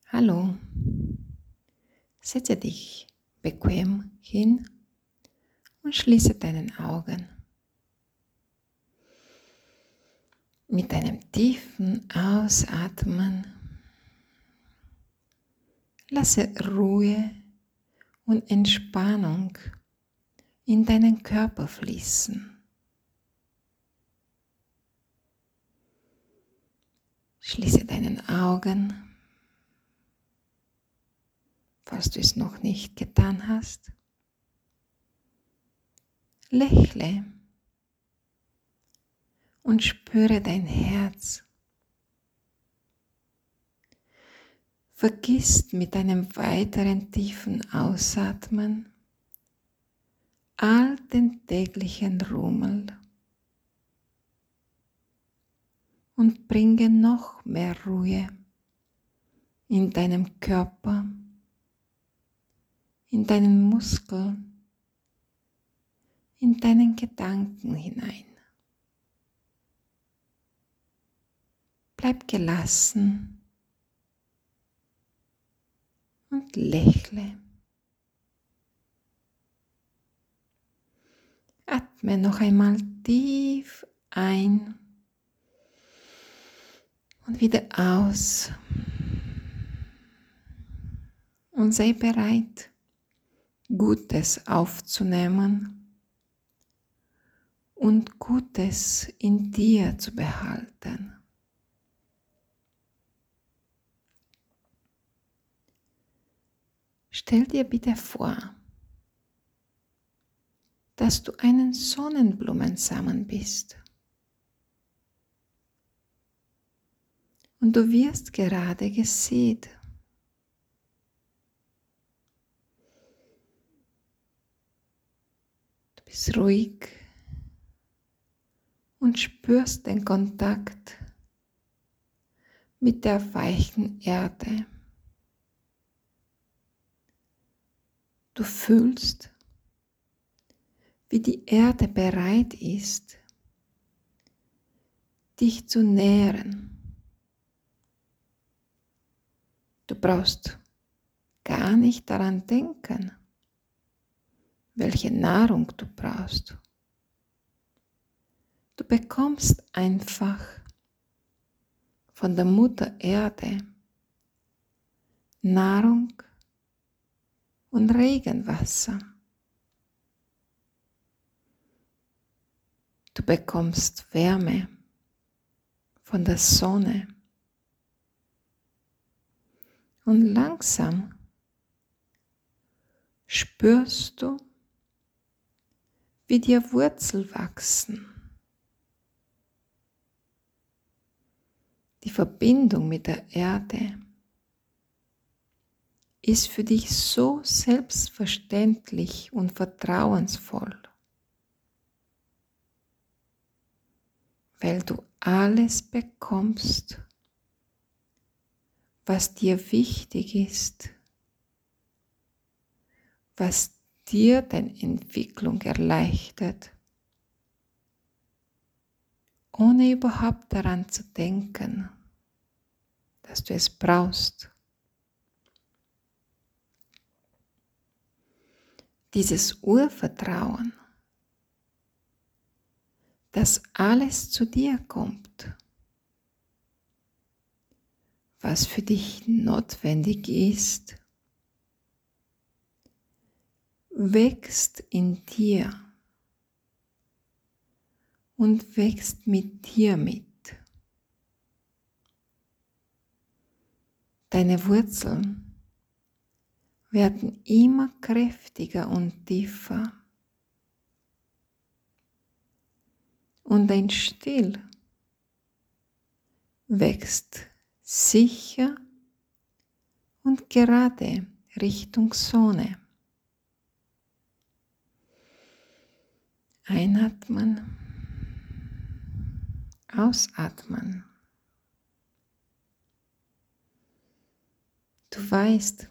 Hallo, setze dich bequem hin und schließe deine Augen. Mit einem tiefen Ausatmen lasse Ruhe und Entspannung in deinen Körper fließen. Schließe deine Augen, falls du es noch nicht getan hast. Lächle und spüre dein Herz. Vergiss mit einem weiteren tiefen Ausatmen all den täglichen Rummel und bringe noch mehr Ruhe in deinem Körper, in deinen Muskeln, in deinen Gedanken hinein. Bleib gelassen und lächle. Atme noch einmal tief ein und wieder aus und sei bereit, Gutes aufzunehmen und Gutes in dir zu behalten. Stell dir bitte vor, dass du einen Sonnenblumensamen bist. Und du wirst gerade gesät. Du bist ruhig und spürst den Kontakt mit der weichen Erde. Du fühlst, wie die Erde bereit ist, dich zu nähren. Du brauchst gar nicht daran denken, welche Nahrung du brauchst. Du bekommst einfach von der Mutter Erde Nahrung und Regenwasser. Du bekommst Wärme von der Sonne. Und langsam spürst du, wie dir Wurzeln wachsen. Die Verbindung mit der Erde ist für dich so selbstverständlich und vertrauensvoll, weil du alles bekommst, was dir wichtig ist, was dir deine Entwicklung erleichtert, ohne überhaupt daran zu denken, dass du es brauchst. Dieses Urvertrauen, dass alles zu dir kommt, was für dich notwendig ist, wächst in dir und wächst mit dir mit. Deine Wurzeln werden immer kräftiger und tiefer und dein Stiel wächst sicher und gerade Richtung Sonne. Einatmen, ausatmen. Du weißt,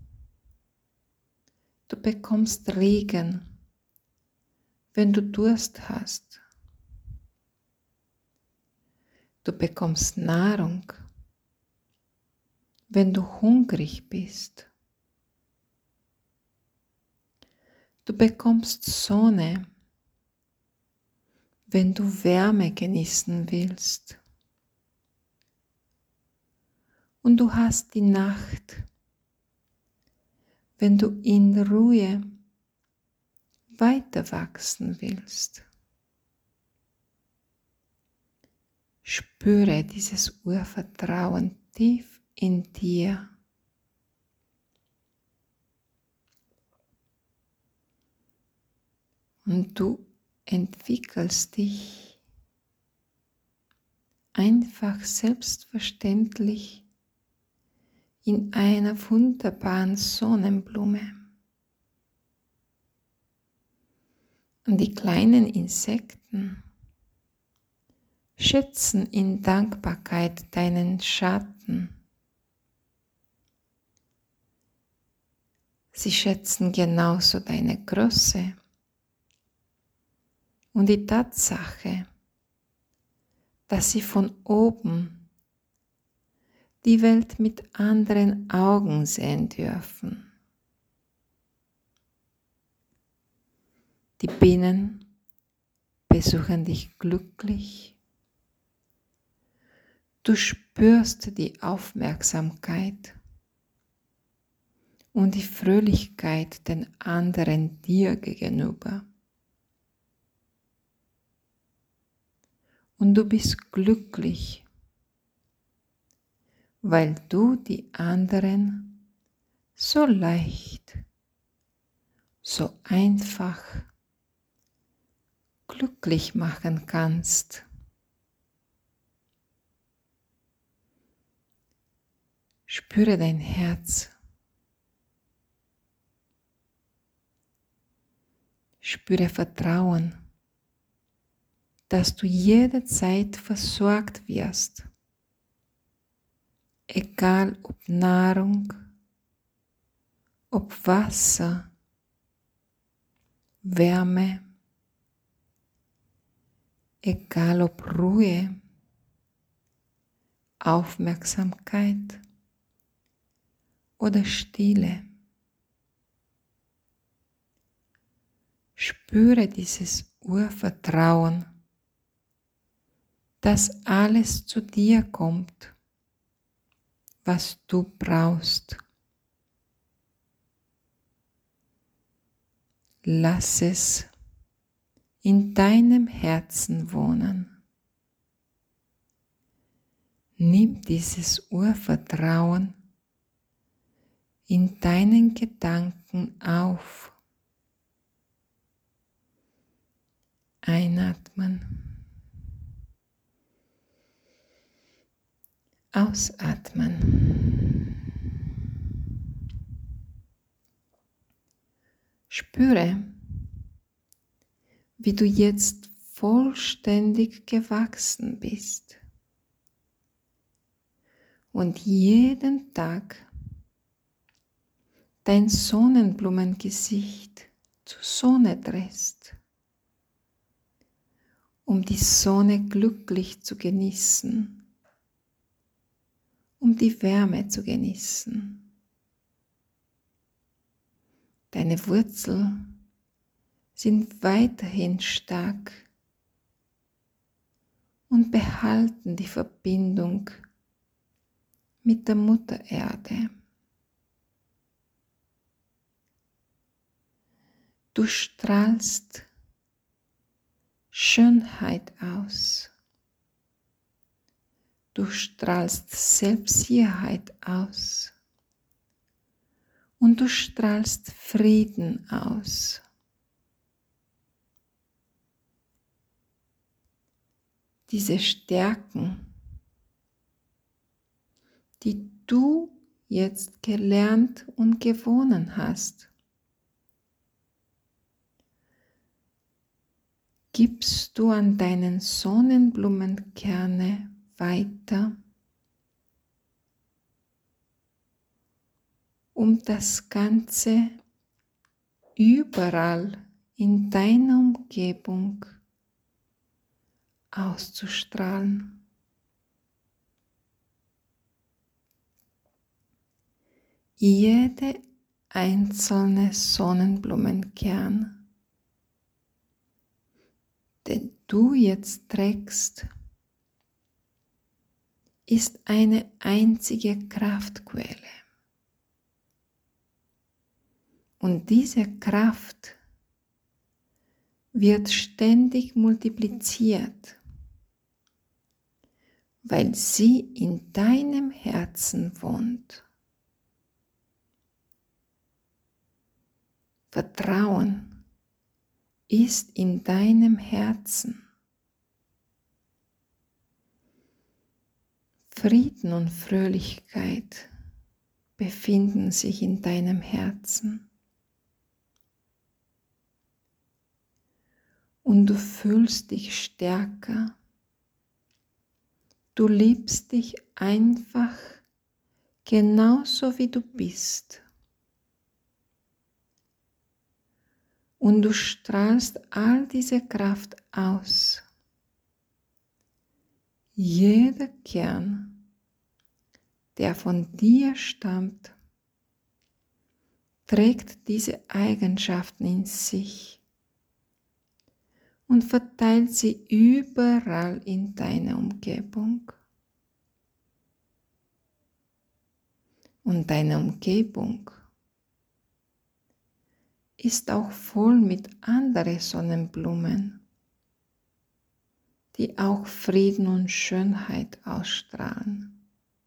du bekommst Regen, wenn du Durst hast. Du bekommst Nahrung, wenn du hungrig bist. Du bekommst Sonne, wenn du Wärme genießen willst. Und du hast die Nacht, wenn du in Ruhe weiter wachsen willst. Spüre dieses Urvertrauen tief in dir. Und du entwickelst dich einfach selbstverständlich in einer wunderbaren Sonnenblume. Und die kleinen Insekten schätzen in Dankbarkeit deinen Schatten. Sie schätzen genauso deine Größe und die Tatsache, dass sie von oben die Welt mit anderen Augen sehen dürfen. Die Bienen besuchen dich glücklich. Du spürst die Aufmerksamkeit und die Fröhlichkeit den anderen dir gegenüber. Und du bist glücklich, weil du die anderen so leicht, so einfach glücklich machen kannst. Spüre dein Herz. Spüre Vertrauen, dass du jederzeit versorgt wirst, egal ob Nahrung, ob Wasser, Wärme, egal ob Ruhe, Aufmerksamkeit oder Stille. Spüre dieses Urvertrauen, dass alles zu dir kommt, was du brauchst. Lass es in deinem Herzen wohnen. Nimm dieses Urvertrauen in deinen Gedanken auf. Einatmen. Ausatmen. Spüre, wie du jetzt vollständig gewachsen bist und jeden Tag dein Sonnenblumengesicht zur Sonne drehst, um die Sonne glücklich zu genießen, um die Wärme zu genießen. Deine Wurzeln sind weiterhin stark und behalten die Verbindung mit der Mutter Erde. Du strahlst Schönheit aus. Du strahlst Selbstsicherheit aus. Und du strahlst Frieden aus. Diese Stärken, die du jetzt gelernt und gewonnen hast, gibst du an deinen Sonnenblumenkerne weiter, um das Ganze überall in deiner Umgebung auszustrahlen. jede einzelne Sonnenblumenkern, den du jetzt trägst, ist eine einzige Kraftquelle. Und diese Kraft wird ständig multipliziert, weil sie in deinem Herzen wohnt. Vertrauen ist in deinem Herzen. Frieden und Fröhlichkeit befinden sich in deinem Herzen. Und du fühlst dich stärker. Du liebst dich einfach genauso wie du bist. Und du strahlst all diese Kraft aus. Jeder Kern, der von dir stammt, trägt diese Eigenschaften in sich und verteilt sie überall in deiner Umgebung. Und deine Umgebung ist auch voll mit anderen Sonnenblumen, die auch Frieden und Schönheit ausstrahlen.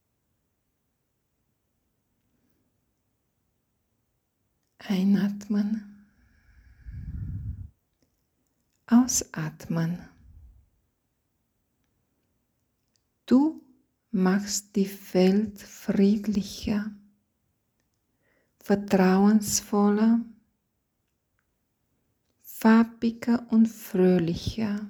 Einatmen, ausatmen. Du machst die Welt friedlicher, vertrauensvoller, farbiger und fröhlicher.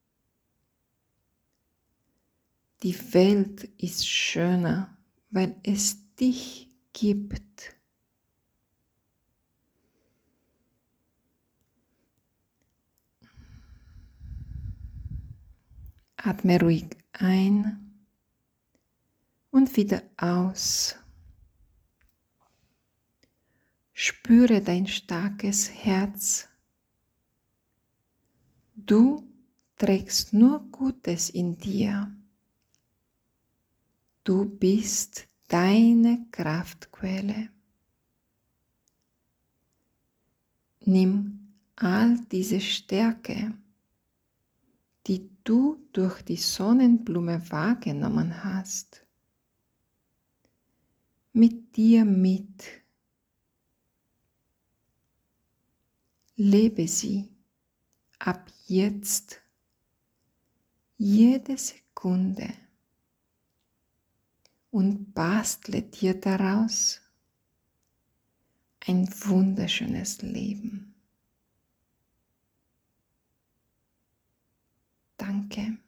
Die Welt ist schöner, weil es dich gibt. Atme ruhig ein und wieder aus. Spüre dein starkes Herz. Du trägst nur Gutes in dir. Du bist deine Kraftquelle. Nimm all diese Stärke, die du durch die Sonnenblume wahrgenommen hast, mit dir mit. Lebe sie ab jetzt, jede Sekunde und bastle dir daraus ein wunderschönes Leben. Danke.